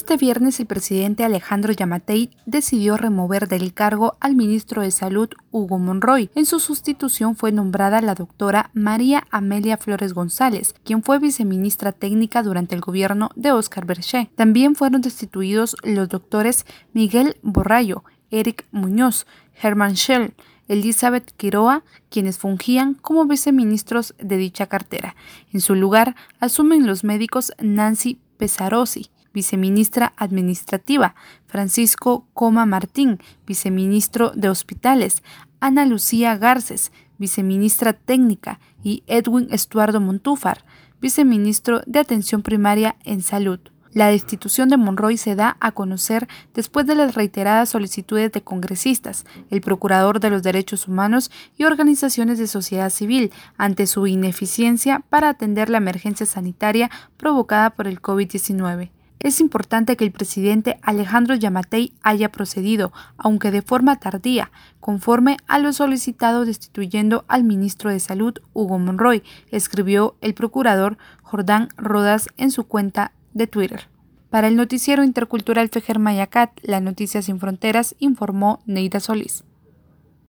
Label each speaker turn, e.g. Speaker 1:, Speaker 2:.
Speaker 1: Este viernes el presidente Alejandro Yamatei decidió remover del cargo al ministro de Salud Hugo Monroy. En su sustitución fue nombrada la doctora María Amelia Flores González, quien fue viceministra técnica durante el gobierno de Óscar Berché. También fueron destituidos los doctores Miguel Borrallo, Eric Muñoz, Germán Schell, Elizabeth Quiroa, quienes fungían como viceministros de dicha cartera. En su lugar asumen los médicos Nancy Pesarosi, viceministra administrativa, Francisco Coma Martín, viceministro de Hospitales, Ana Lucía Garces, viceministra técnica, y Edwin Estuardo Montúfar, viceministro de Atención Primaria en Salud. La destitución de Monroy se da a conocer después de las reiteradas solicitudes de congresistas, el procurador de los derechos humanos y organizaciones de sociedad civil ante su ineficiencia para atender la emergencia sanitaria provocada por el COVID-19. Es importante que el presidente Alejandro Yamatei haya procedido, aunque de forma tardía, conforme a lo solicitado destituyendo al ministro de Salud Hugo Monroy, escribió el procurador Jordán Rodas en su cuenta de Twitter. Para el noticiero intercultural Fejer Mayacat, las Noticias Sin Fronteras, informó Neida Solís.